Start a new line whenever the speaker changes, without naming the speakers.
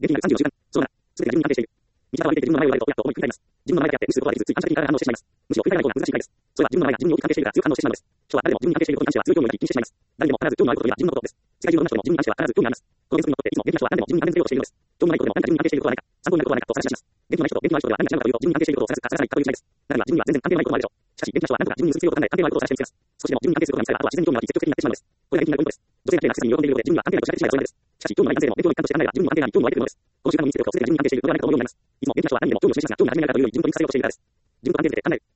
現金約30の習慣。そうだな。すべてが自分に関係している。道端を歩いていて自分の名前を言われると、やっと思い繰り返ります。自分の名前だけあって、無視することができず、つい反射的に体が反応してしまいます。むしろ繰り返さない方が難しいくらいです。それは自分の名前が自分に大きく関係しているから強く反応してしまうのです。人は誰でも自分に関係していることに関しては強い興味を抱き禁止してしまいます。誰でも必ず興味のあることには自分のことです。世界中のどんな人でも自分に関しては必ず興味があります。この原則にのっとっていつも元気な人は何でも自分に関連づけようとしているのです。興味のないことでも何か自分に関係していることはないか、参考になることはないかと探し出します。元気のない人と元気のある人では何が違うかというと、自分に関係していることを探すか探さないかという違いです。ならば自分には全然関係ないこともあるでしょう。しかし元気な人は何とか自分に結びつけようと考え関係のあることを探してみつけます。少しでも自分に関係することが見つかれば、あとは自然に興味が湧き積極的になってしまうのです。これが元気なポイントです。女性だけが季節に喜んでいるので自分には関係ないとしか知らないがそうなんです。しかし興味のない男性でも勉強の一環として考えれば自分には関係ない興味を湧いてくるのです。この習慣を身につけておくと、すでに自分に関係しているのではないかと思うようになります。いつも元気な人は何でも興味を示しますが、興味がないからというより自分と関係性を教えているからです。自分と関係づけて考える。